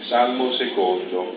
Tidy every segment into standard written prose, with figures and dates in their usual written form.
Salmo secondo.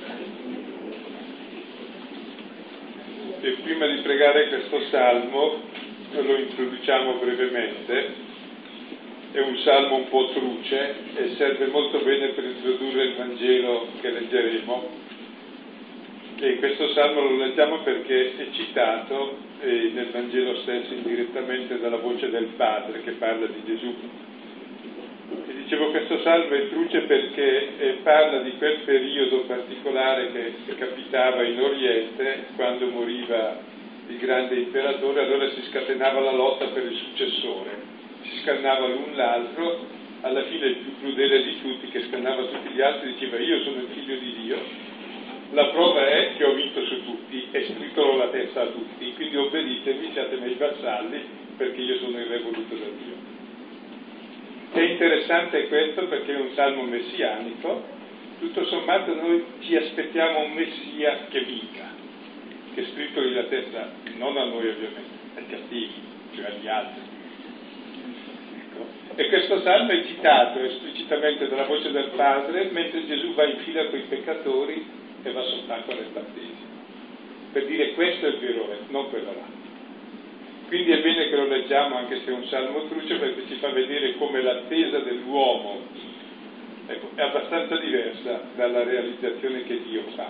E prima di pregare questo salmo lo introduciamo brevemente. È un salmo un po' truce e serve molto bene per introdurre il Vangelo che leggeremo. E in questo salmo lo leggiamo perché è citato nel Vangelo stesso indirettamente dalla voce del Padre che parla di Gesù. E dicevo, questo salmo è truce perché parla di quel periodo particolare che capitava in Oriente quando moriva il grande imperatore. Allora si scatenava la lotta per il successore, si scannava l'un l'altro. Alla fine il più crudele di tutti, che scannava tutti gli altri, diceva: io sono il figlio di Dio, la prova è che ho vinto su tutti e stritolo la testa a tutti, quindi obbeditemi, siate miei vassalli, perché io sono il re voluto da Dio. È interessante questo perché è un salmo messianico. Tutto sommato noi ci aspettiamo un messia che vinca, che stritoli la testa, non a noi ovviamente, ai cattivi, cioè agli altri. Ecco. E questo salmo è citato esplicitamente dalla voce del Padre mentre Gesù va in fila con i peccatori e va sott'acqua nel battesimo, per dire: questo è il vero re, non quello là. Quindi è bene che lo leggiamo, anche se è un salmo truce, perché ci fa vedere come l'attesa dell'uomo, ecco, è abbastanza diversa dalla realizzazione che Dio fa.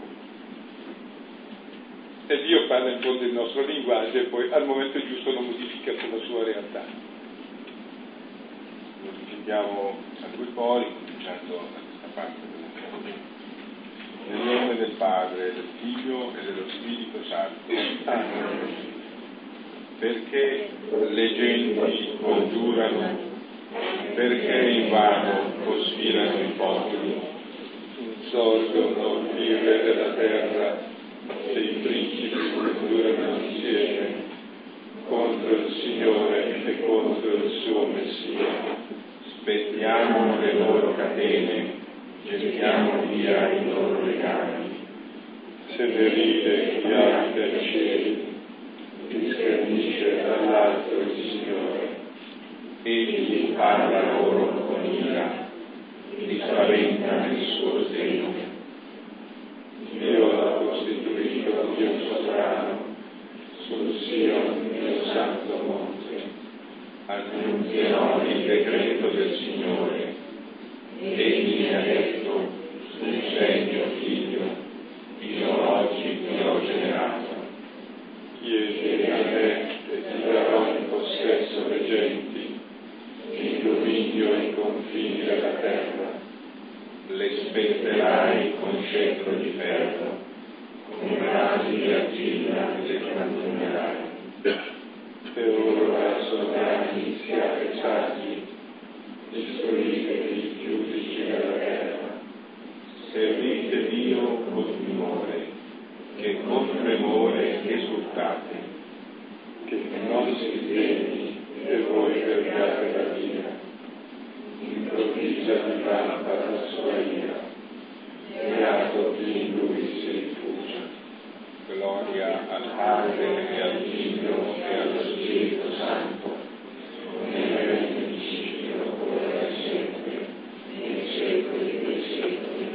E Dio parla in fondo il nostro linguaggio e poi al momento giusto lo modifica per la sua realtà. Lo ripetiamo a due cori, cominciando da questa parte della terra. Nel nome del Padre, del Figlio e dello Spirito Santo. Amen. Perché le genti congiurano, perché invano cospirano i popoli, insorgono i re della terra e i principi congiurano insieme contro il Signore e contro il suo Messia. Spezziamo le loro catene, gettiamo via i loro legami. Se ne ride chi abita ai cieli, chi schernisce dall'alto il Signore. Egli parla loro con ira, li spaventa nel suo seno. Dio l'ha costituito Dio sovrano, sul Sion, mio santo monte. Annunzierò il decreto del Signore. Egli mi ha detto: tu sei mio figlio, io oggi ti ho generato. Chiedi a me e ti darò in possesso le genti, il dominio e i confini della terra. Le spezzerai con scettro di ferro, con rasi di argilla le frantumerai. E ora sovrani siate saggi, istruite i giudici della terra. Servite Dio con timore, che con tremore esultate, che non si svegli e voi perdiate la via. Improvvisa diventa la sua ira, beato chi in lui si rifugia. Gloria al Padre e al Figlio e allo Spirito Santo, come era in principio, ora e sempre, nei secoli dei secoli.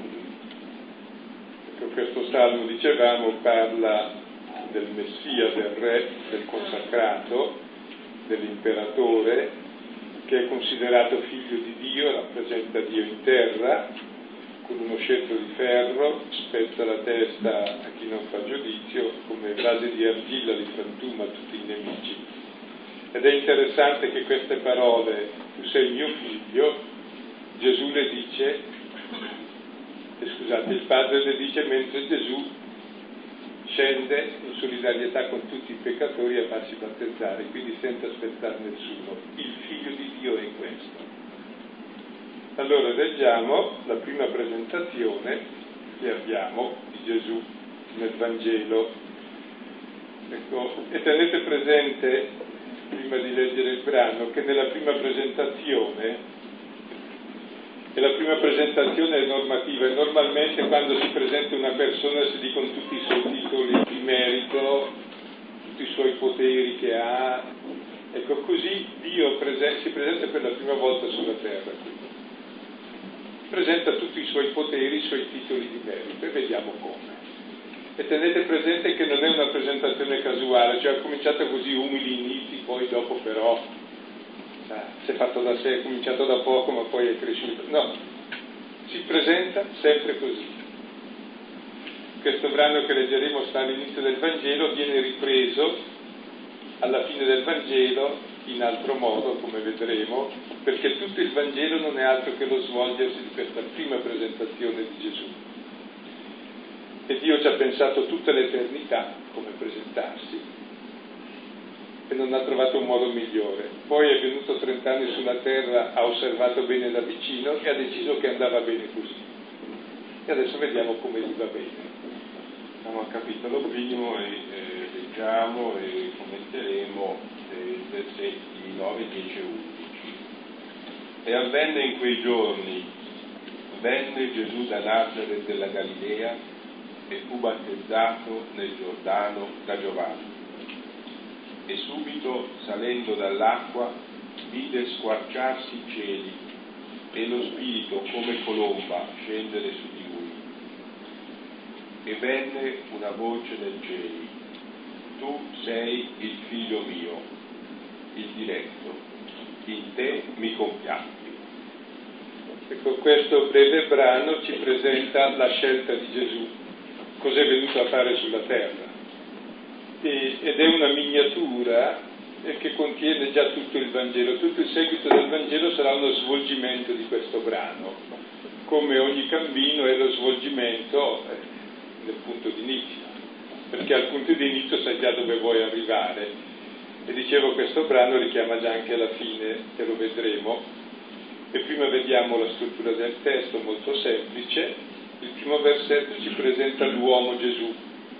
Questo salmo, dicevamo, parla del Messia, del re, del consacrato, dell'imperatore, che è considerato figlio di Dio, rappresenta Dio in terra, con uno scettro di ferro, spezza la testa a chi non fa giudizio, come rasi di argilla li frantuma tutti i nemici. Ed è interessante che queste parole, tu sei mio figlio, Gesù le dice, il Padre le dice mentre Gesù scende in solidarietà con tutti i peccatori a farsi battezzare, quindi senza aspettare nessuno. Il Figlio di Dio è questo. Allora leggiamo la prima presentazione che abbiamo di Gesù nel Vangelo. Ecco, e tenete presente, prima di leggere il brano, che nella prima presentazione, e la prima presentazione è normativa, e normalmente quando si presenta una persona si dicono tutti i suoi titoli di merito, tutti i suoi poteri che ha. Ecco, così Dio si presenta per la prima volta sulla terra. presenta tutti i suoi poteri, i suoi titoli di merito, e vediamo come. E tenete presente che non è una presentazione casuale, cioè ha cominciato così umili inizi, poi dopo però si è fatto da sé, è cominciato da poco ma poi è cresciuto. No, si presenta sempre così. Questo brano che leggeremo sta all'inizio del Vangelo, viene ripreso alla fine del Vangelo in altro modo, come vedremo, perché tutto il Vangelo non è altro che lo svolgersi di questa prima presentazione di Gesù. E Dio ci ha pensato tutta l'eternità come presentarsi e non ha trovato un modo migliore. Poi è venuto 30 anni sulla terra, ha osservato bene da vicino e ha deciso che andava bene così. E adesso vediamo come gli va bene. Siamo al capitolo primo e leggiamo e commenteremo i versetti 9, 10 e 11. E avvenne in quei giorni, venne Gesù da Nazareth della Galilea e fu battezzato nel Giordano da Giovanni. E subito, salendo dall'acqua, vide squarciarsi i cieli e lo Spirito come colomba scendere su di lui. E venne una voce dai cieli: tu sei il figlio mio, il diletto, in te mi compiaccio. Ecco, questo breve brano ci presenta la scelta di Gesù, cos'è venuto a fare sulla terra. Ed è una miniatura che contiene già tutto il Vangelo. Tutto il seguito del Vangelo sarà uno svolgimento di questo brano, come ogni cammino è lo svolgimento del punto di inizio, perché al punto di inizio sai già dove vuoi arrivare. E dicevo, questo brano richiama già anche la fine, che lo vedremo. E prima vediamo la struttura del testo, molto semplice. Il primo versetto ci presenta l'uomo Gesù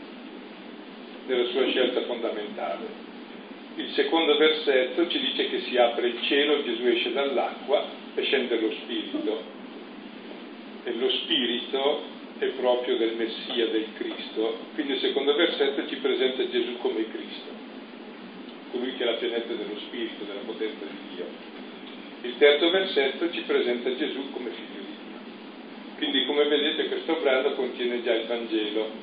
nella sua scelta fondamentale. Il secondo versetto ci dice che si apre il cielo, Gesù esce dall'acqua e scende lo Spirito. E lo Spirito è proprio del Messia, del Cristo. Quindi il secondo versetto ci presenta Gesù come Cristo, colui che è la pienezza dello Spirito, della potenza di Dio. Il terzo versetto ci presenta Gesù come figlio di Dio. Quindi, come vedete, questo brano contiene già il Vangelo.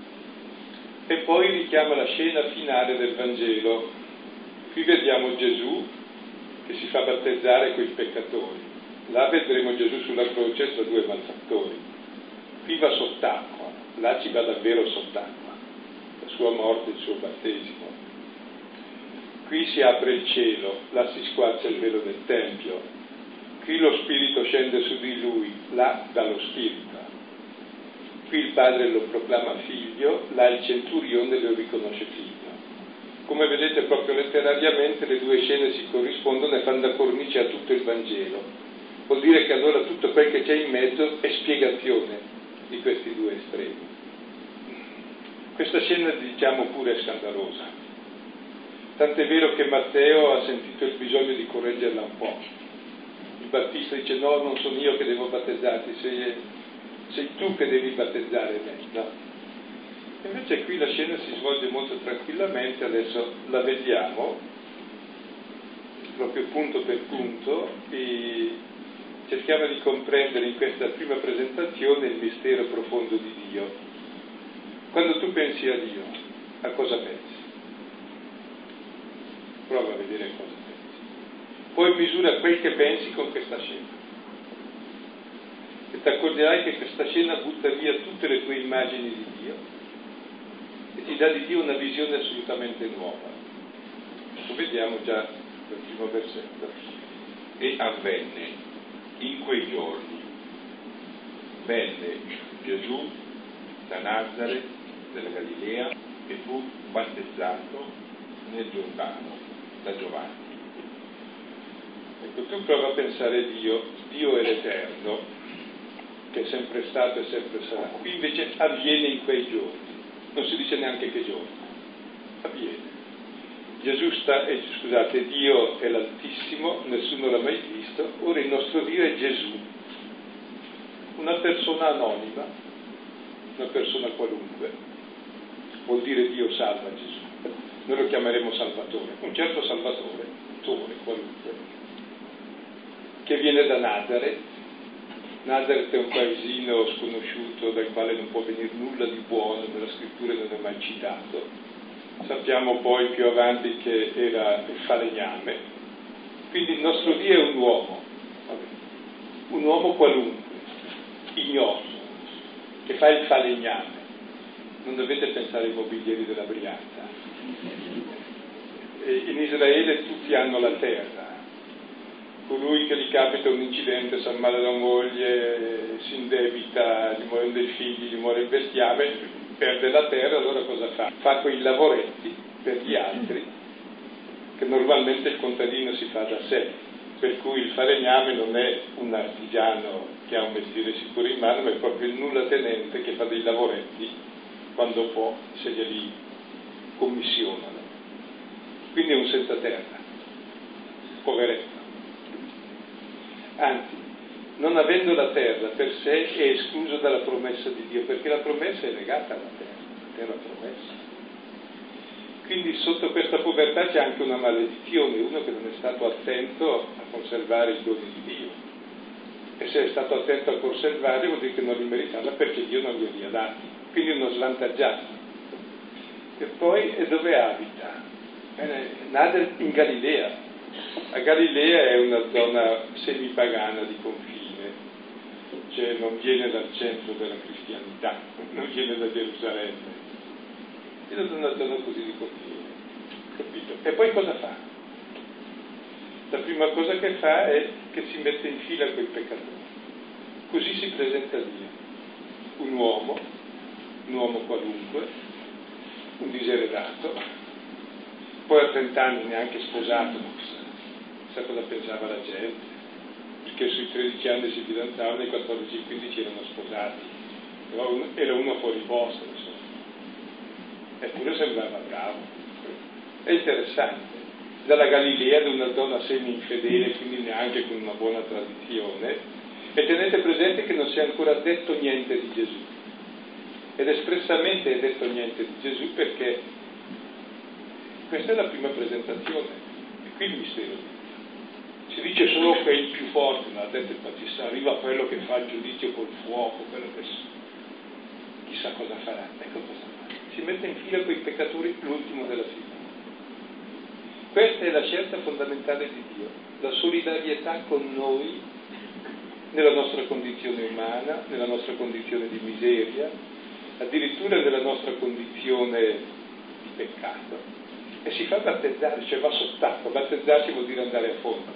E poi richiama la scena finale del Vangelo. Qui vediamo Gesù che si fa battezzare coi peccatori. Là vedremo Gesù sulla croce tra due malfattori. Qui va sott'acqua, là ci va davvero sott'acqua, la sua morte, il suo battesimo. Qui si apre il cielo, là si squarcia il velo del Tempio. Qui lo Spirito scende su di lui, là dà lo Spirito. Qui il Padre lo proclama figlio, là il centurione lo riconosce figlio. Come vedete, proprio letterariamente le due scene si corrispondono e fanno da cornice a tutto il Vangelo. Vuol dire che allora tutto quel che c'è in mezzo è spiegazione di questi due estremi. Questa scena, diciamo pure, è scandalosa. Tant'è vero che Matteo ha sentito il bisogno di correggerla un po'. Il Battista dice: no, non sono io che devo battezzarti, sei tu che devi battezzare me. No. Invece qui la scena si svolge molto tranquillamente, adesso la vediamo proprio punto per punto e cerchiamo di comprendere in questa prima presentazione il mistero profondo di Dio. Quando tu pensi a Dio, a cosa pensi? Prova a vedere cosa pensi. Poi misura quel che pensi con questa scena. E ti accorgerai che questa scena butta via tutte le tue immagini di Dio e ti dà di Dio una visione assolutamente nuova. Lo vediamo già nel primo versetto. E avvenne in quei giorni, venne Gesù da Nazareth della Galilea e fu battezzato nel Giordano da Giovanni. Ecco, tu prova a pensare a Dio. Dio è l'Eterno, che è sempre stato e sempre sarà. Qui invece avviene in quei giorni, non si dice neanche che giorno, avviene. Dio è l'Altissimo, nessuno l'ha mai visto, ora il nostro Dio è Gesù, una persona anonima, una persona qualunque, vuol dire Dio salva Gesù, noi lo chiameremo Salvatore, un certo Salvatore, qualunque, che viene da Nazareth, Nazareth è un paesino sconosciuto dal quale non può venire nulla di buono, nella scrittura non è mai citato. Sappiamo poi più avanti che era il falegname. Quindi il nostro Dio è un uomo qualunque, ignoto, che fa il falegname. Non dovete pensare ai mobilieri della Brianza. In Israele tutti hanno la terra. Colui che gli capita un incidente, si ammala la moglie, si indebita, gli muoiono dei figli, gli muore il bestiame, perde la terra, allora cosa fa? Fa quei lavoretti per gli altri che normalmente il contadino si fa da sé, per cui il falegname non è un artigiano che ha un mestiere sicuro in mano, ma è proprio il nullatenente che fa dei lavoretti quando può, se glieli commissionano. Quindi è un senza terra, poveretto. Anzi, non avendo la terra per sé è escluso dalla promessa di Dio, perché la promessa è legata alla terra promessa. Quindi sotto questa povertà c'è anche una maledizione, uno che non è stato attento a conservare i doni di Dio. E se è stato attento a conservarli vuol dire che non li meritava perché Dio non glieli ha dati. Quindi uno svantaggiato. E poi e dove abita? Nazareth in Galilea. La Galilea è una zona semipagana di confine, cioè non viene dal centro della cristianità, non viene da Gerusalemme, è una zona così di confine, capito? E poi cosa fa? La prima cosa che fa è che si mette in fila con i peccatori, così si presenta Dio, un uomo qualunque, un diseredato, poi a 30 anni neanche sposato, sa cosa pensava la gente, perché sui 13 anni si fidanzavano, ai 14 e 15 erano sposati, però era uno fuori posto, insomma. Eppure sembrava bravo. È interessante. Dalla Galilea, da una zona semi-infedele, quindi neanche con una buona tradizione, e tenete presente che non si è ancora detto niente di Gesù. Ed espressamente è detto niente di Gesù perché questa è la prima presentazione, e qui il mistero. Si dice solo che è il più forte, ma ha detto il Battista, arriva quello che fa il giudizio col fuoco, quello che chissà cosa farà. Ecco cosa fa. Si mette in fila con i peccatori, l'ultimo della fila. Questa è la scelta fondamentale di Dio, la solidarietà con noi nella nostra condizione umana, nella nostra condizione di miseria, addirittura nella nostra condizione di peccato. E si fa battezzare, cioè va sott'acqua. Battezzarsi vuol dire andare a fondo.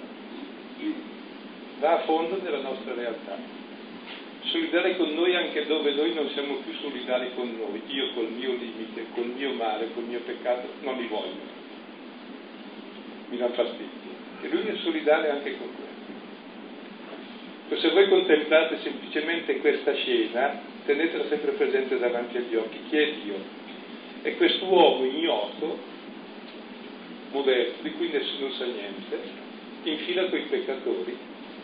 Va a fondo nella nostra realtà. Solidale con noi anche dove noi non siamo più solidali con noi. Io col mio limite, col mio male, col mio peccato, non li voglio. Mi dà fastidio. E lui è solidale anche con questo. Se voi contemplate semplicemente questa scena, tenetela sempre presente davanti agli occhi. Chi è Dio? È quest'uomo ignoto, modesto, di cui nessuno sa niente, in fila con i peccatori,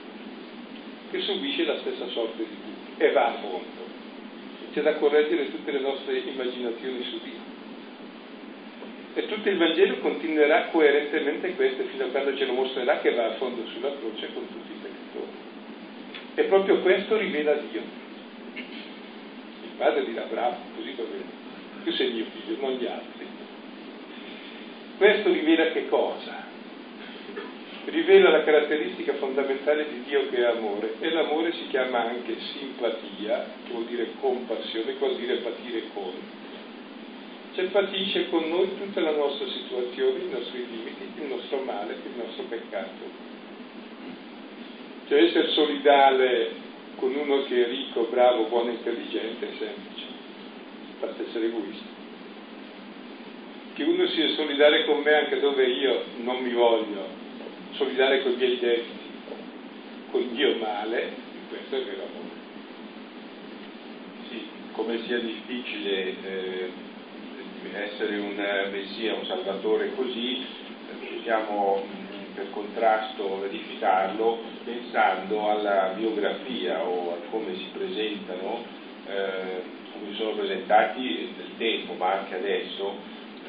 che subisce la stessa sorte di tutti e va a fondo. C'è da correggere tutte le nostre immaginazioni su Dio. E tutto il Vangelo continuerà coerentemente questo fino a quando ce lo mostrerà che va a fondo sulla croce con tutti i peccatori. E proprio questo rivela Dio. Il padre dirà: bravo, così va bene. Tu sei mio figlio, non gli altri. Questo rivela che cosa? Rivela la caratteristica fondamentale di Dio che è amore, e l'amore si chiama anche simpatia, che vuol dire compassione, che vuol dire patire con. Cioè patisce con noi tutta la nostra situazione, i nostri limiti, il nostro male, il nostro peccato. Cioè essere solidale con uno che è ricco, bravo, buono, intelligente è semplice, basta essere egoisti. Che uno sia solidale con me anche dove io non mi voglio, solidale con i miei debiti, con il mio male, questo è vero amore. Sì, come sia difficile essere un messia, un salvatore così, possiamo per contrasto verificarlo pensando alla biografia o a come si presentano, come sono presentati nel tempo, ma anche adesso,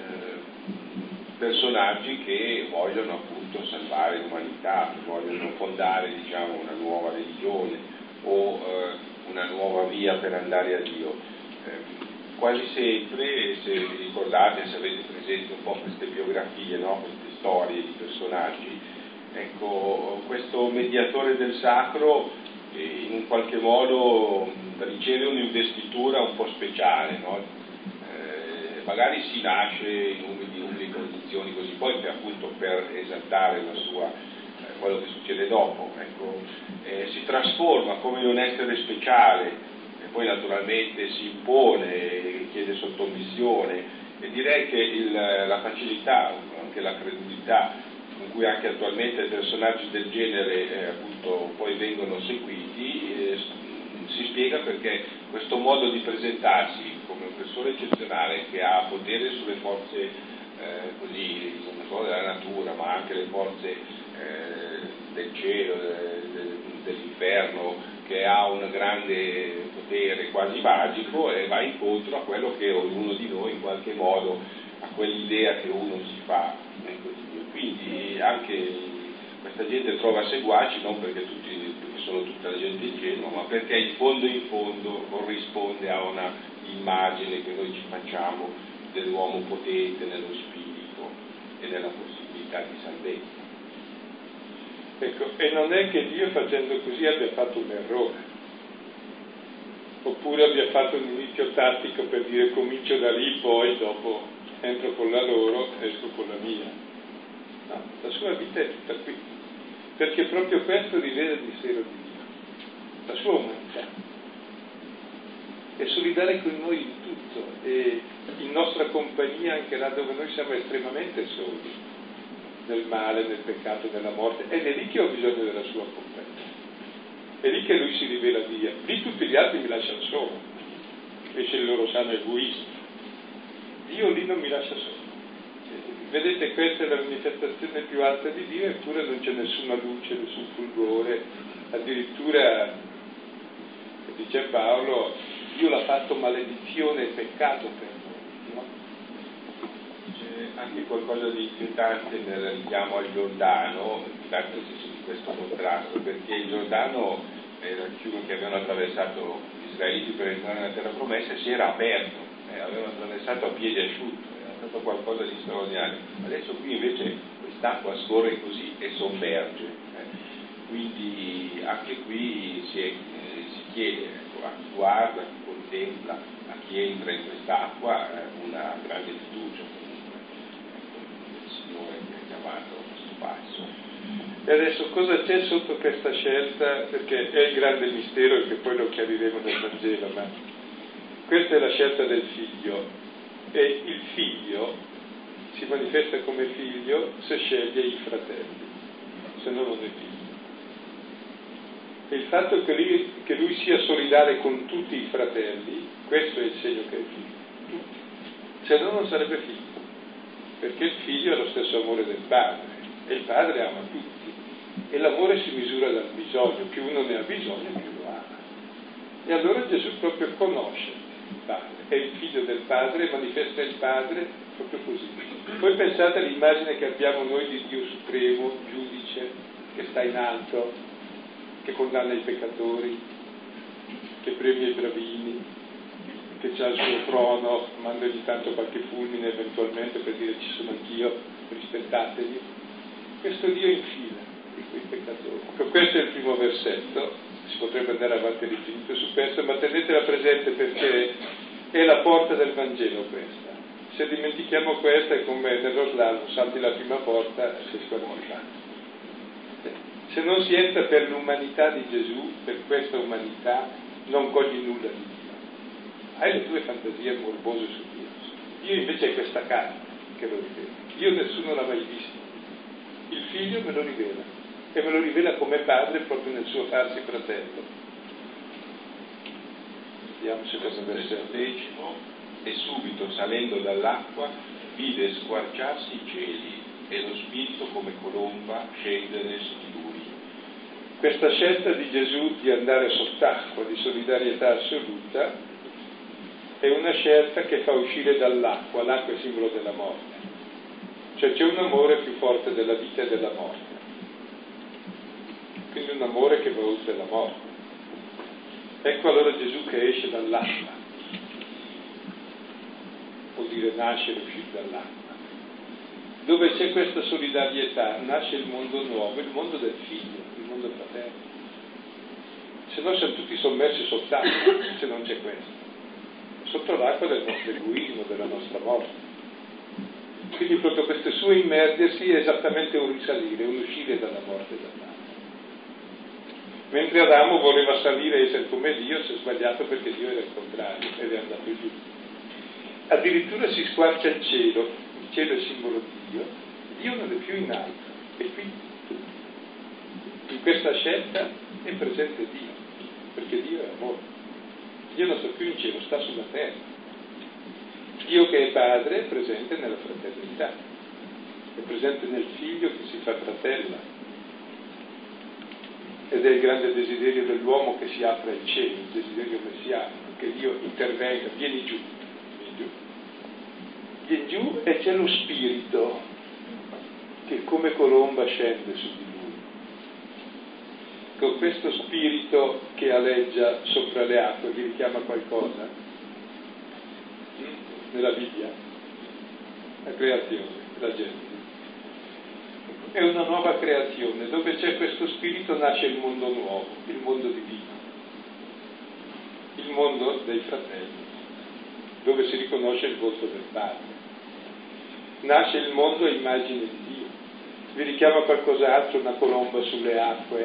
personaggi che vogliono appunto salvare l'umanità, vogliono fondare, diciamo, una nuova religione, o una nuova via per andare a Dio. Quasi sempre, se vi ricordate, se avete presente un po' queste biografie, no? Queste storie di personaggi, ecco, questo mediatore del sacro in un qualche modo riceve un'investitura un po' speciale, no? Magari si nasce in umili condizioni così, poi appunto per esaltare la sua, quello che succede dopo, ecco, si trasforma come in un essere speciale e poi naturalmente si impone, chiede sottomissione, e direi che la facilità, anche la credulità con cui anche attualmente personaggi del genere appunto poi vengono seguiti si spiega perché questo modo di presentarsi come un persona eccezionale che ha potere sulle forze così, non solo della natura, ma anche le forze del cielo, dell'inferno, che ha un grande potere quasi magico e va incontro a quello che ognuno di noi in qualche modo, a quell'idea che uno si fa. Quindi anche questa gente trova seguaci non perché sono tutta la gente ingenua, ma perché in fondo corrisponde a una immagine che noi ci facciamo dell'uomo potente nello spirito e nella possibilità di salvezza. Ecco, e non è che Dio facendo così abbia fatto un errore, oppure abbia fatto un inizio tattico per dire comincio da lì, poi dopo entro con la loro, esco con la mia. No, la sua vita è tutta qui, perché proprio questo rivela il mistero di Dio, la sua umanità. È solidale con noi in tutto e in nostra compagnia anche là dove noi siamo estremamente soli, nel male, nel peccato, nella morte, ed è lì che ho bisogno della sua compagnia, è lì che lui si rivela a Dio. Lì tutti gli altri mi lasciano solo, invece il loro sano egoismo. Dio lì non mi lascia solo. Vedete, questa è la manifestazione più alta di Dio, eppure non c'è nessuna luce, nessun fulgore, addirittura, dice Paolo, Dio l'ha fatto maledizione e peccato per noi, no? C'è anche qualcosa di inquietante nel richiamo al Giordano, tanto di questo contrasto, perché il Giordano era il fiume che avevano attraversato gli israeliti per entrare nella terra promessa e si era aperto, avevano attraversato a piedi asciutto, era stato qualcosa di straordinario. Adesso qui invece quest'acqua scorre così e sommerge, quindi anche qui si chiede a chi guarda, a chi contempla, a chi entra in quest'acqua una grande fiducia comunque il Signore che ha chiamato a questo passo. E adesso cosa c'è sotto questa scelta? Perché è il grande mistero che poi lo chiariremo nel Vangelo, ma questa è la scelta del figlio, e il figlio si manifesta come figlio se sceglie i fratelli, se no non è figlio. E il fatto che lui sia solidale con tutti i fratelli, questo è il segno che è figlio, tutti, se no non sarebbe figlio, perché il figlio ha lo stesso amore del padre, e il padre ama tutti, e l'amore si misura dal bisogno, più uno ne ha bisogno più lo ama. E allora Gesù proprio conosce il padre, è il figlio del padre, manifesta il padre proprio così. Poi pensate all'immagine che abbiamo noi di Dio supremo, giudice, che sta in alto, che condanna i peccatori, che premia i bravini, che ha il suo trono, manda ogni tanto qualche fulmine eventualmente per dire ci sono anch'io, rispettatemi. Questo Dio infila di quei peccatori. Ecco, questo è il primo versetto, si potrebbe andare avanti all'infinito su questo, ma tenetela presente perché è la porta del Vangelo questa. Se dimentichiamo questa è come nello slalom, salti la prima porta e sei squalificato. Se non si entra per l'umanità di Gesù, per questa umanità, non cogli nulla di Dio. Hai le tue fantasie morbose su Dio. Dio invece è questa carne che lo rivela. Dio nessuno l'ha mai visto. Il figlio me lo rivela. E me lo rivela come padre proprio nel suo farsi fratello. Vediamo se cosa versetto. 10. E subito, salendo dall'acqua, vide squarciarsi i cieli e lo spirito come colomba scendere su di lui. Questa scelta di Gesù di andare sott'acqua, di solidarietà assoluta, è una scelta che fa uscire dall'acqua. L'acqua è simbolo della morte. Cioè c'è un amore più forte della vita e della morte. Quindi un amore che va oltre la morte. Ecco allora Gesù che esce dall'acqua, vuol dire nascere, uscire dall'acqua. Dove c'è questa solidarietà nasce il mondo nuovo, il mondo del figlio, il mondo fraterno. Se no siamo tutti sommersi sott'acqua, se non c'è questo. Sotto l'acqua del nostro egoismo, della nostra morte. Quindi proprio questo suo immergersi è esattamente un risalire, un uscire dalla morte e dall'acqua. Mentre Adamo voleva salire e essere come Dio, si è sbagliato perché Dio era il contrario ed è andato giù. Addirittura si squarcia il cielo è simbolo di Dio non è più in alto, è qui. In questa scelta è presente Dio, perché Dio è amore. Dio non sta più in cielo, sta sulla terra. Dio che è padre è presente nella fraternità, è presente nel figlio che si fa fratella. Ed è il grande desiderio dell'uomo che si apra il cielo, il desiderio messianico, che Dio intervenga, vieni giù. Vieni giù e c'è lo spirito che come colomba scende su di lui. Con questo spirito che aleggia sopra le acque, vi richiama qualcosa? Nella Bibbia? La creazione, la Genesi. È una nuova creazione, dove c'è questo spirito nasce il mondo nuovo, il mondo divino, il mondo dei fratelli, dove si riconosce il volto del Padre. Nasce il mondo a immagine di Dio. Vi richiama qualcos'altro, una colomba sulle acque?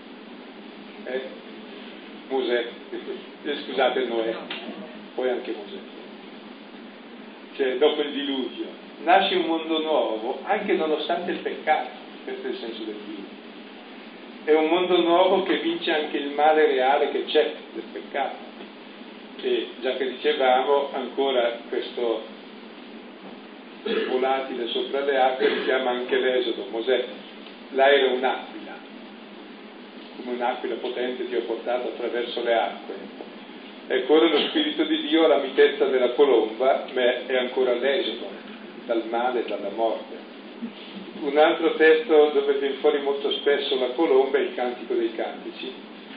Mosè, scusate, Noè, poi anche Mosè. Cioè, dopo il diluvio, nasce un mondo nuovo, anche nonostante il peccato, questo è il senso del diluvio. È un mondo nuovo che vince anche il male reale che c'è del peccato. E già che dicevamo, ancora questo volatile sopra le acque richiama anche l'Esodo. Mosè, là era un'aquila, come un'aquila potente ti ho portato attraverso le acque. Ecco, ora lo Spirito di Dio alla mitezza della colomba, ma è ancora l'Esodo dal male e dalla morte. Un altro testo dove viene fuori molto spesso la colomba è il Cantico dei Cantici.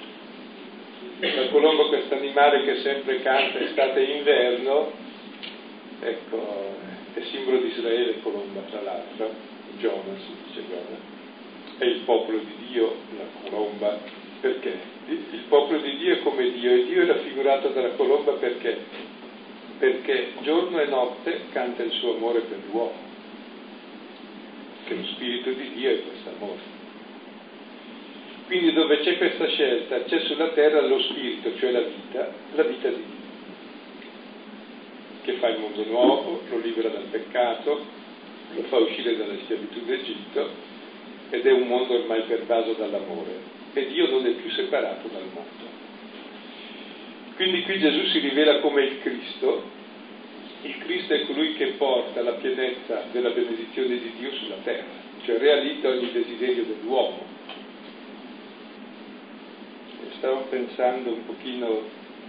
La colomba, questo animale che sempre canta estate e inverno, ecco, è simbolo di Israele, colomba tra l'altro, Giona, si dice Giona, è il popolo di Dio, la colomba, perché? Il popolo di Dio è come Dio, e Dio è raffigurato dalla colomba perché? Perché giorno e notte canta il suo amore per l'uomo, che lo spirito di Dio è questo amore. Quindi dove c'è questa scelta, c'è sulla terra lo spirito, cioè la vita di Dio, che fa il mondo nuovo, lo libera dal peccato, lo fa uscire dalla schiavitù d'Egitto, ed è un mondo ormai pervaso dall'amore, e Dio non è più separato dal mondo. Quindi qui Gesù si rivela come il Cristo è colui che porta la pienezza della benedizione di Dio sulla terra, cioè realizza ogni desiderio dell'uomo. Stavo pensando un pochino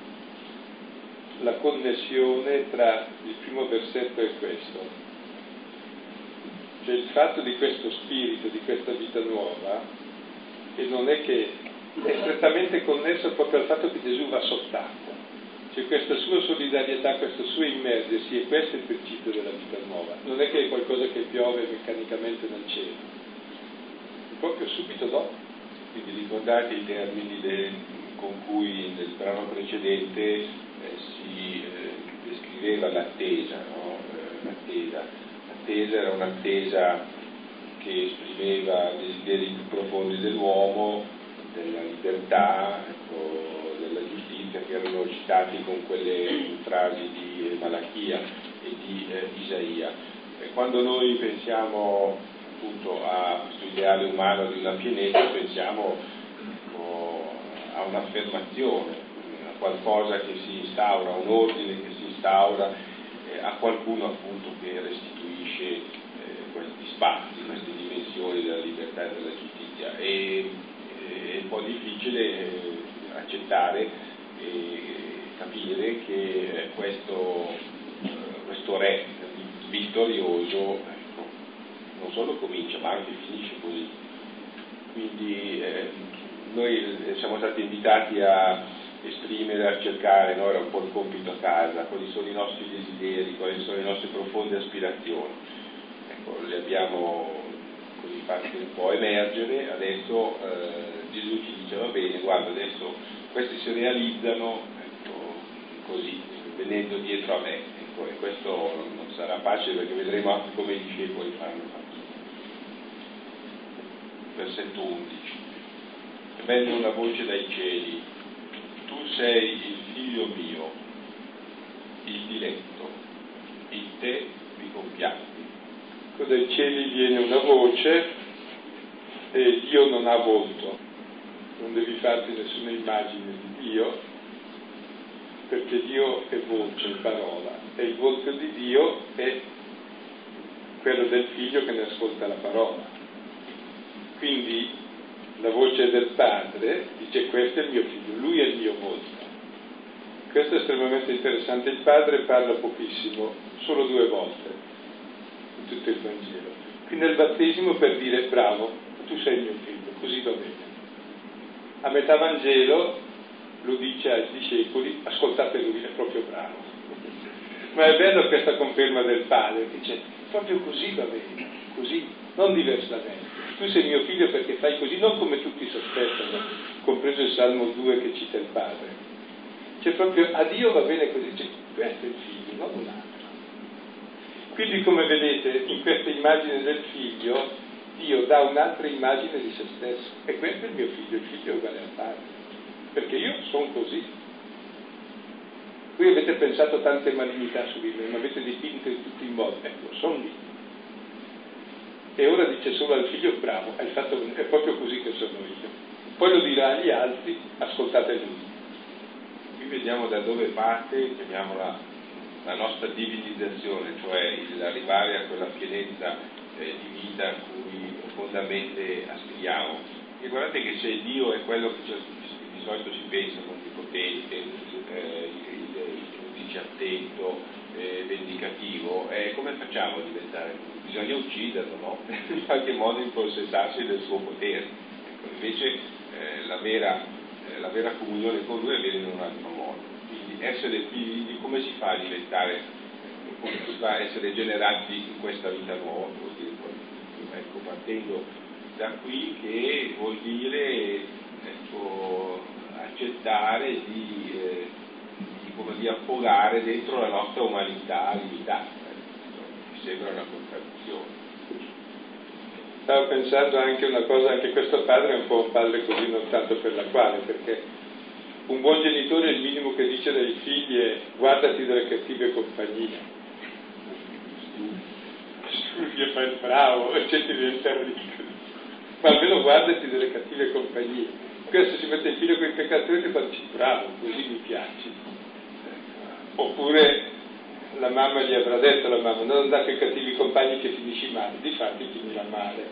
la connessione tra il primo versetto e questo, cioè il fatto di questo spirito, di questa vita nuova, e non è che è strettamente connesso proprio al fatto che Gesù va sott'acqua, cioè questa sua solidarietà, questo suo immergersi, e questo è il principio della vita nuova. Non è che è qualcosa che piove meccanicamente dal cielo, è proprio subito dopo. Quindi ricordate i termini con cui nel brano precedente si descriveva l'attesa, no? L'attesa era un'attesa che esprimeva i desideri più profondi dell'uomo, della libertà, ecco, della giustizia, che erano citati con quelle frasi di Malachia e di Isaia. E quando noi pensiamo appunto a questo ideale umano di una pienezza, pensiamo a un'affermazione, a qualcosa che si instaura, un ordine che si instaura, a qualcuno appunto che restituisce questi spazi, queste dimensioni della libertà e della giustizia. È un po' difficile accettare e capire che questo re vittorioso non solo comincia ma anche finisce così. Quindi noi siamo stati invitati a esprimere, a cercare, no? Era un po' il compito a casa, quali sono i nostri desideri, quali sono le nostre profonde aspirazioni. Ecco, le abbiamo così fatti un po' emergere. Adesso Gesù ci dice: va bene, guarda, adesso questi si realizzano, ecco, così, venendo dietro a me. Ecco, e questo non sarà facile, perché vedremo anche come i discepoli fanno. Versetto 11. E venne una voce dai cieli: tu sei il figlio mio, il diletto, in te mi compiacqui. Dai cieli viene una voce e Dio non ha volto, non devi farti nessuna immagine di Dio, perché Dio è voce, parola, e il volto di Dio è quello del figlio che ne ascolta la parola. Quindi la voce del padre dice: questo è il mio figlio, lui è il mio volto. Questo è estremamente interessante. Il padre parla pochissimo, solo 2 volte in tutto il Vangelo. Qui nel battesimo, per dire: bravo, tu sei il mio figlio, così va bene. A metà Vangelo lo dice ai discepoli: ascoltate lui, è proprio bravo. Ma è bello questa conferma del padre, dice: proprio così va bene, così, non diversamente. Tu sei mio figlio perché fai così, non come tutti sospettano, compreso il Salmo 2 che cita il padre. Cioè proprio a Dio va bene così, cioè, questo è il figlio, non un altro. Quindi, come vedete, in questa immagine del figlio, Dio dà un'altra immagine di se stesso. E questo è il mio figlio è uguale al padre. Perché io sono così. Voi avete pensato tante malignità su di me, mi avete dipinto in tutti i modi. Ecco, sono lì. E ora dice solo al figlio: bravo, hai fatto, è proprio così che sono io. Poi lo dirà agli altri: ascoltate lui. Qui vediamo da dove parte, chiamiamola, la nostra divinizzazione, cioè l'arrivare a quella pienezza di vita a cui profondamente aspiriamo. E guardate che se Dio è quello che di solito si pensa onnipotente, il giudice attento, vendicativo, come facciamo a diventare così? Bisogna ucciderlo, no? In qualche modo impossessarsi del suo potere. Ecco, invece la vera comunione con lui avviene in un altro modo. Quindi essere figli, come si fa a diventare, come si fa a essere generati in questa vita nuova? Ecco, partendo da qui, che vuol dire, ecco, accettare di affogare dentro la nostra umanità limitata. Mi sembra una contraddizione. Stavo pensando anche una cosa, anche questo padre è un po' un padre così, non tanto per la quale, perché un buon genitore il minimo che dice dai figli è: guardati dalle cattive compagnie, studi e fai il bravo e cerchi di diventare ricco, ma almeno guardati dalle cattive compagnie. Questo si mette il figlio con i peccatori e fa: bravo, così mi piaci. Oppure la mamma gli avrà detto, la mamma: non andare con i cattivi compagni che finisci male, difatti finirà male.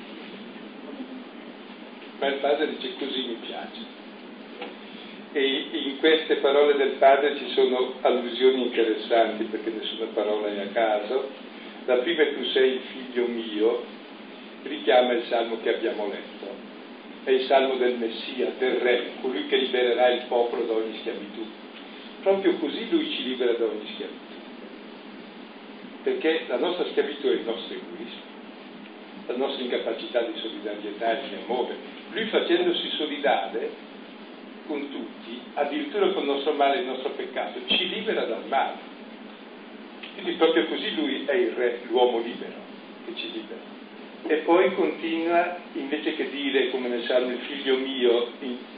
Ma il padre dice: così mi piace. E in queste parole del padre ci sono allusioni interessanti, perché nessuna parola è a caso. La prima è: tu sei il figlio mio, richiama il salmo che abbiamo letto. È il salmo del Messia, del Re, colui che libererà il popolo da ogni schiavitù. Proprio così lui ci libera da ogni schiavitù. Perché la nostra schiavitù è il nostro egoismo, la nostra incapacità di solidarietà e di amore. Lui, facendosi solidale con tutti, addirittura con il nostro male e il nostro peccato, ci libera dal male. Quindi proprio così lui è il Re, l'uomo libero, che ci libera. E poi continua, invece che dire, come nel Salmo, il figlio mio,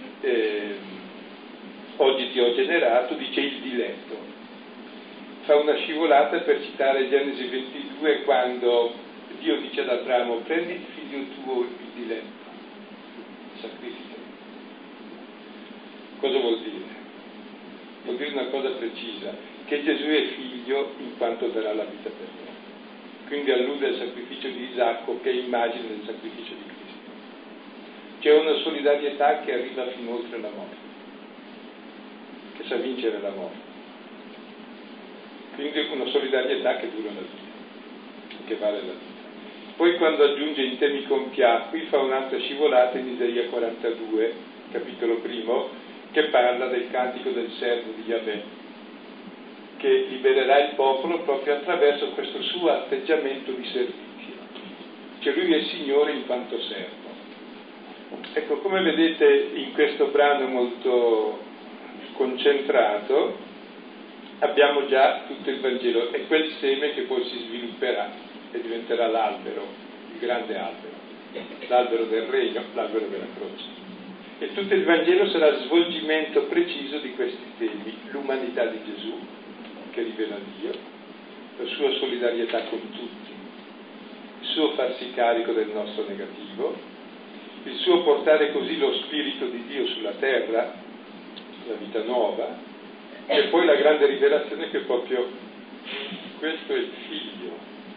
oggi ti ho generato, dice il diletto. Fa una scivolata per citare Genesi 22, quando Dio dice ad Abramo: prendi il figlio tuo, il diletto, sacrifica. Cosa vuol dire? Vuol dire una cosa precisa, che Gesù è figlio in quanto darà la vita per noi. Quindi allude al sacrificio di Isacco, che è immagine del sacrificio di Cristo. C'è una solidarietà che arriva fino oltre la morte, che sa vincere la morte. Quindi una solidarietà che dura la vita, che vale la vita. Poi, quando aggiunge in te mi compiacqui, fa un'altra scivolata in Isaia 42, capitolo 1, che parla del cantico del servo di Yahweh, che libererà il popolo proprio attraverso questo suo atteggiamento di servizio, che lui è Signore in quanto servo. Ecco, come vedete in questo brano molto concentrato abbiamo già tutto il Vangelo, è quel seme che poi si svilupperà e diventerà l'albero, il grande albero, l'albero del regno, l'albero della croce. E tutto il Vangelo sarà svolgimento preciso di questi temi: l'umanità di Gesù, che rivela Dio, la sua solidarietà con tutti, il suo farsi carico del nostro negativo, il suo portare così lo Spirito di Dio sulla terra, la vita nuova, e poi la grande rivelazione che proprio questo è il Figlio,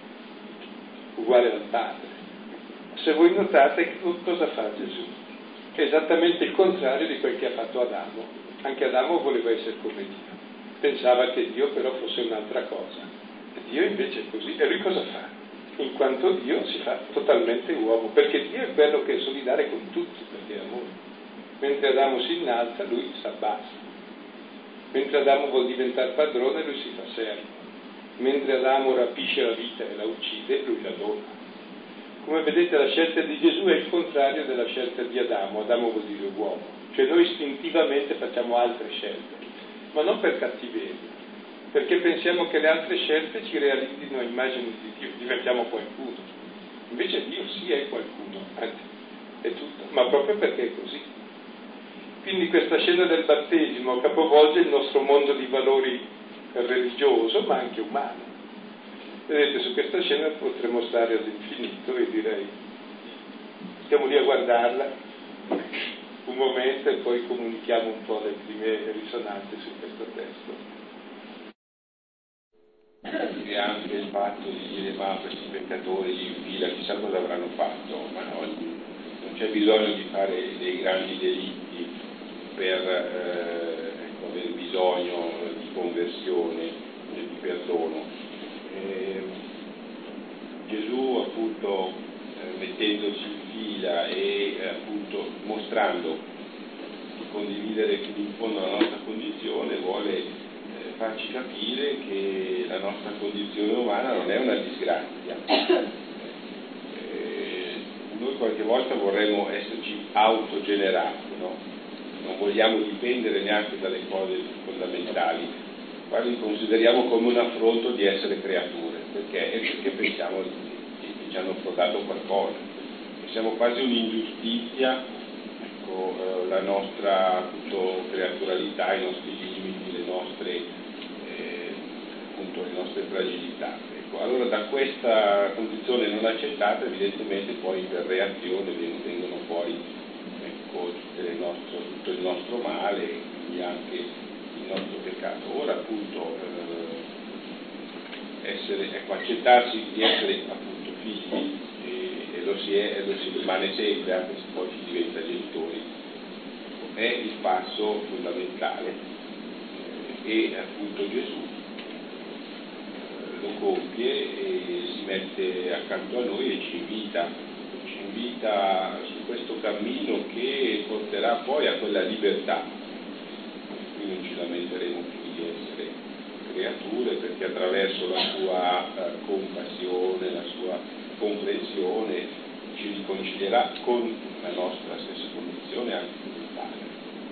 uguale al Padre. Se voi notate cosa fa Gesù, è esattamente il contrario di quel che ha fatto Adamo. Anche Adamo voleva essere come Dio, pensava che Dio però fosse un'altra cosa, e Dio invece è così. E lui cosa fa? In quanto Dio si fa totalmente uomo, perché Dio è quello che è solidale con tutti, perché è amore. Mentre Adamo si innalza, lui si abbassa. Mentre Adamo vuol diventare padrone, lui si fa servo. Mentre Adamo rapisce la vita e la uccide, lui la dona. Come vedete, la scelta di Gesù è il contrario della scelta di Adamo. Adamo vuol dire uomo, cioè noi istintivamente facciamo altre scelte, ma non per cattiveria, perché pensiamo che le altre scelte ci realizzino a immagine di Dio, diventiamo qualcuno. Invece Dio sì è qualcuno, anzi è tutto, ma proprio perché è così. Quindi questa scena del battesimo capovolge il nostro mondo di valori religioso, ma anche umano. Vedete, su questa scena potremmo stare all'infinito, e direi, stiamo lì a guardarla un momento e poi comunichiamo un po' le prime risonanze su questo testo. E anche il fatto di dire: ma questi peccatori in fila chissà cosa avranno fatto, ma no, non c'è bisogno di fare dei grandi delitti per aver bisogno di conversione e di perdono. Gesù appunto mettendosi in fila e appunto mostrando di condividere fino in fondo la nostra condizione vuole farci capire che la nostra condizione umana non è una disgrazia. Noi qualche volta vorremmo esserci autogenerati, no? Non vogliamo dipendere neanche dalle cose fondamentali, quasi consideriamo come un affronto di essere creature, perché pensiamo che ci hanno frodato qualcosa, pensiamo quasi un'ingiustizia, ecco, la nostra appunto creaturalità, i nostri limiti, le nostre fragilità. Ecco, allora da questa condizione non accettata evidentemente poi per reazione vengono fuori, ecco, tutto il nostro male e quindi anche il nostro peccato. Ora appunto accettarsi di essere appunto figli e lo si rimane sempre, anche se poi si diventa genitori, è il passo fondamentale e appunto Gesù lo compie e si mette accanto a noi e ci invita su questo cammino che porterà poi a quella libertà. Qui non ci lamenteremo più di essere creature, perché attraverso la sua compassione, la sua comprensione ci riconcilierà con la nostra stessa condizione anche mentale.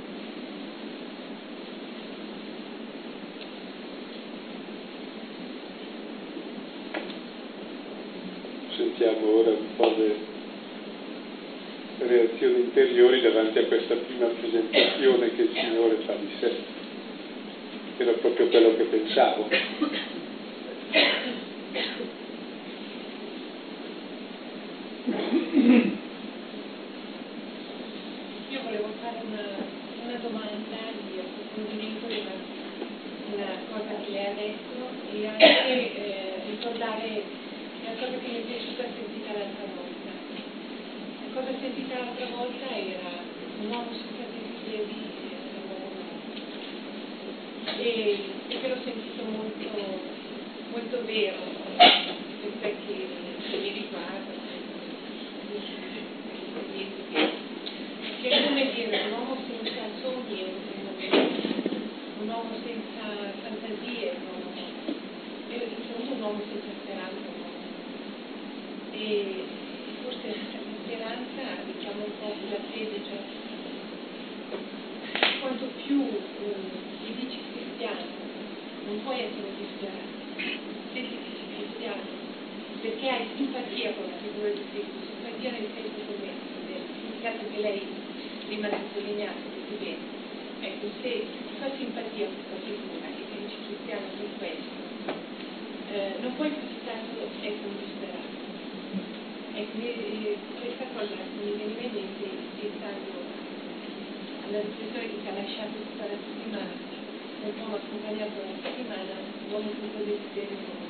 Sentiamo ora un po' le reazioni interiori davanti a questa prima presentazione che il Signore fa di sé. Era proprio quello che pensavo. Io volevo fare una domanda di approfondimento della cosa che lei ha detto e anche ricordare la cosa che mi è piaciuta sentita l'altra volta. La cosa sentita l'altra volta era un uomo senza piedi e che l'ho sentito molto, molto vero per quel che mi riguarda, che è come dire un uomo senza sogni uomo senza fantasie, io sono un uomo senza speranza, e forse la speranza richiama un po' la fede, cioè quanto più ti dici cristiano, non puoi essere disperato, se ti dici cristiano, perché hai simpatia con la figura di Cristo, simpatia nel senso come il significato che lei prima ha sottolineato così bene. Ecco, se ti fa simpatia questa figura e ti dici cristiano per questo, non puoi più tanto essere un disperato. Ecco, questa cosa mi viene in mente pensando alla riflessione che ci ha lasciato tutta la settimana, un po' mi ha accompagnato la settimana, uomo tutto desiderio.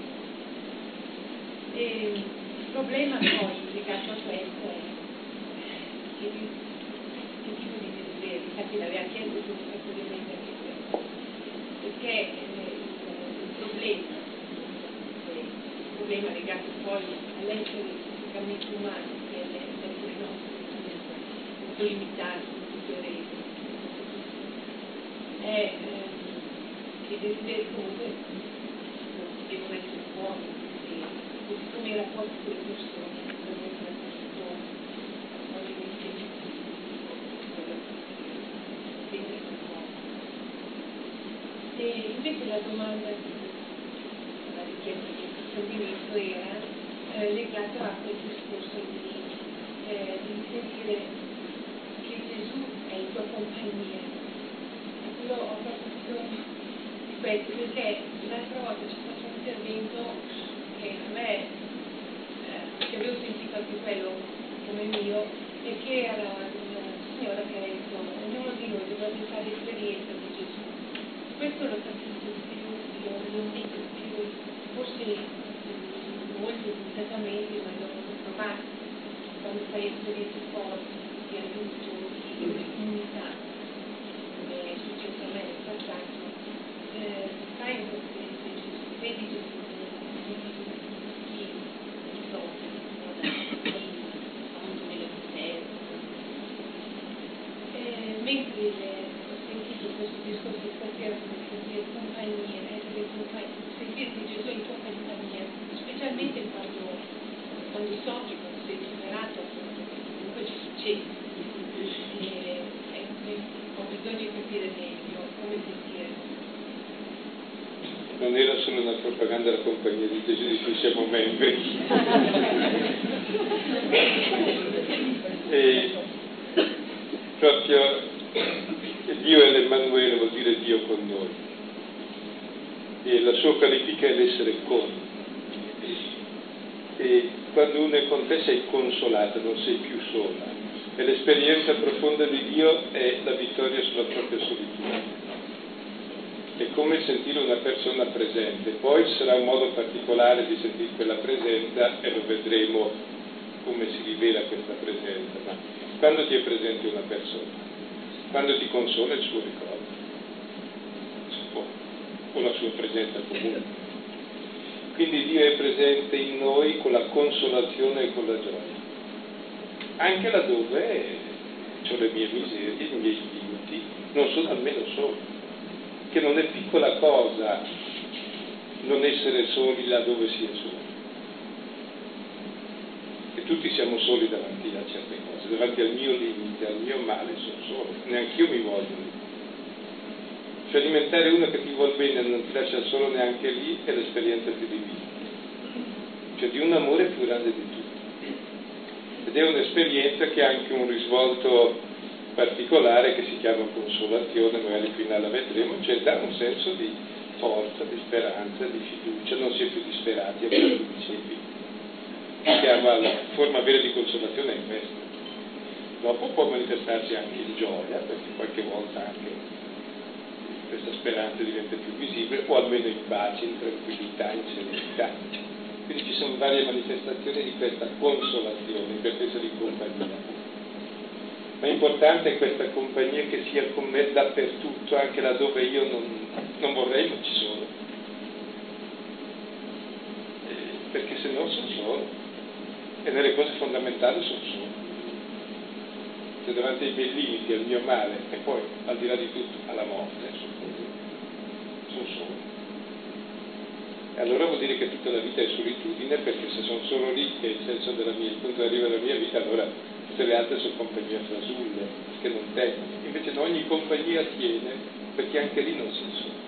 E il problema poi legato a questo è che tipo di desiderio, infatti l'aveva chiesto tutto praticamente anche questo, perché il problema legato poi all'essere fisicamente umano, che è l'essere nostro, molto limitato, molto reso, è che i desideri comunque devono essere buoni, così come i rapporti con le persone, devono essere rapporti buoni, ovviamente sempre buoni. E invece la domanda, la richiesta di approfondimento era legato a quel discorso di sentire che Gesù è in tua compagnia. Io ho proprio di questo, perché l'altra volta c'è stato un intervento che a me, che avevo sentito anche quello come mio, e che era una signora che ha detto: ognuno di noi dovrebbe fare esperienza di Gesù. Questo l'ho capito più, l'ho sentito più, forse molto limitatamente, ma l'ho provato quando fai esperienze forti di aiuto, di comunità, come è successo a me nel passato. Fai un'esperienza di Gesù, vedi Gesù, chi di fronte, appunto nella terra. Mentre ho sentito questo discorso stasera come sentire compagnia, sentirti Gesù in tua compagnia, specialmente quando soffri, quando sei disperato, comunque ci succede. Ho bisogno di capire meglio come sentire. Non era solo una propaganda della compagnia di Gesù di cui siamo membri. E proprio Dio è l'Emmanuele, vuol dire Dio con noi. E la sua qualifica è l'essere con. E quando uno è con te sei consolata, non sei più sola. E l'esperienza profonda di Dio è la vittoria sulla propria solitudine. È come sentire una persona presente. Poi ci sarà un modo particolare di sentire quella presenza e lo vedremo come si rivela questa presenza. Ma quando ti è presente una persona, quando ti consola il suo ricordo o la sua presenza comune. Quindi Dio è presente in noi con la consolazione e con la gioia, anche laddove ho le mie miserie, i miei limiti, non sono almeno solo, che non è piccola cosa non essere soli laddove si è soli. E tutti siamo soli davanti a certe cose, davanti al mio limite, al mio male sono solo, neanche io mi voglio. Cioè alimentare uno che ti vuol bene e non ti lascia solo neanche lì è l'esperienza più divina, cioè di un amore più grande di tutti. Ed è un'esperienza che ha anche un risvolto particolare che si chiama consolazione, magari fino alla vedremo, cioè dà un senso di forza, di speranza, di fiducia, non si è più disperati, come tu dicevi. Si chiama la forma vera di consolazione è questa. Dopo può manifestarsi anche in gioia, perché qualche volta anche questa speranza diventa più visibile, o almeno in pace, in tranquillità, in serenità. Quindi ci sono varie manifestazioni di questa consolazione, in pretesa di compagnia. Ma è importante questa compagnia che sia con me dappertutto, anche laddove io non vorrei, ma ci sono. Perché se no sono solo, e nelle cose fondamentali sono solo. Se davanti ai miei limiti, al mio male, e poi al di là di tutto alla morte, allora vuol dire che tutta la vita è solitudine, perché se sono solo lì che è il senso della mia, il punto di arrivo della mia vita, allora tutte le altre sono compagnie fasulle, che non tengono. Invece ogni compagnia tiene, perché anche lì non si è solo.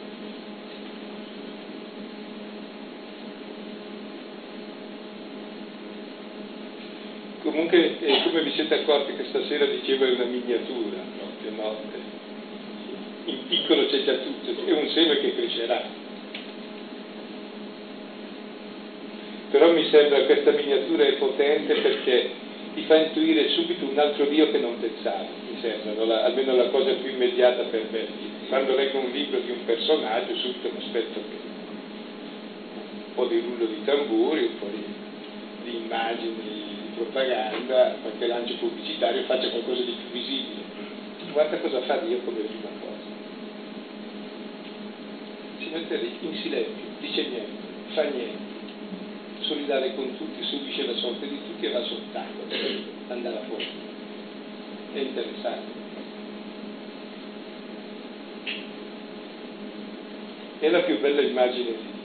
Comunque, come vi siete accorti che stasera dicevo è una miniatura, proprio notte. In piccolo c'è già tutto, è un seme che crescerà. Però mi sembra che questa miniatura è potente perché ti fa intuire subito un altro Dio che non pensavi, mi sembra, almeno la cosa più immediata per me. Quando leggo un libro di un personaggio, subito mi aspetto che un po' di rullo di tamburi, un po' di immagini, propaganda, qualche lancio pubblicitario, faccia qualcosa di più visibile. Guarda cosa fa Dio come prima cosa. Si mette lì in silenzio, dice niente, fa niente, solidale con tutti, subisce la sorte di tutti e va soltanto, andare fuori. È interessante. È la più bella immagine di